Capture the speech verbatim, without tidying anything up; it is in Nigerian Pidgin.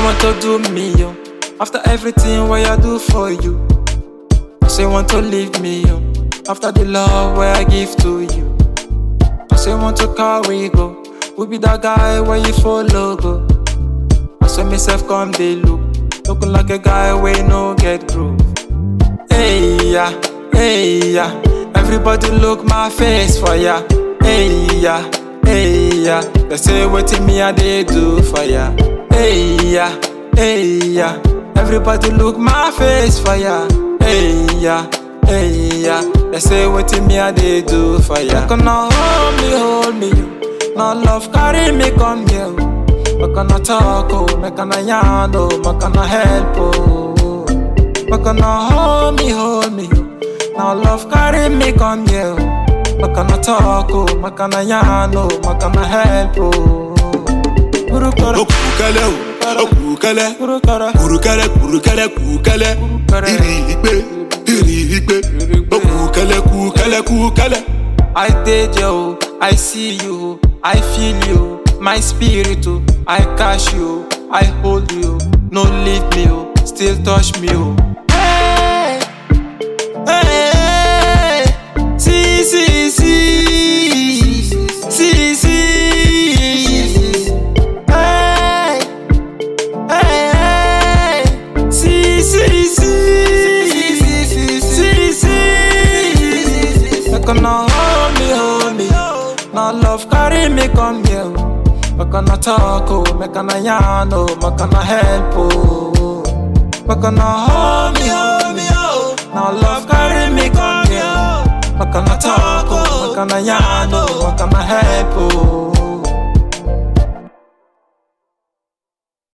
want to do me, yo. After everything what I do for you. I say want to leave me, yo. After the love where I give to you. I say want to carry go. Who be that guy where you follow go? I say myself come they look. Looking like a guy where no get groove. Hey ya, hey ya. Everybody look my face for ya. Hey ya, hey ya. They say what me I they do for ya. Hey ya, hey ya. Everybody look my face for ya. Hey ya, hey ya. They say what me I they do for ya. You gonna hold me, hold me, yo. No love carry me come here. Make gonna talk, oh, make gonna yarn, oh, make gonna help, oh. Make gonna hold me, hold me, oh. Now love carry me come here. Make gonna talk, oh, make gonna yarn, oh, make gonna help, oh. Okukale, okukale, kurukale, kurukale, kukale. Irigbe, irigbe, okukale, kukale, kukale. I did you, I see you, I feel you. My spirit, oh, I catch you, I hold you, no leave me, oh, still touch me, oh. Hey, hey, see, see, see, see, see. Hey, hey, see, see, see, see, see. They gonna hold me, hold me. Now love carry me come here. Make gonna talk, oh, make gonna yarn, oh, make gonna help, oh. Make gonna hold me, hold me, oh. Now love carry me come here. Make gonna talk, oh, make gonna yarn, oh, make gonna help, oh.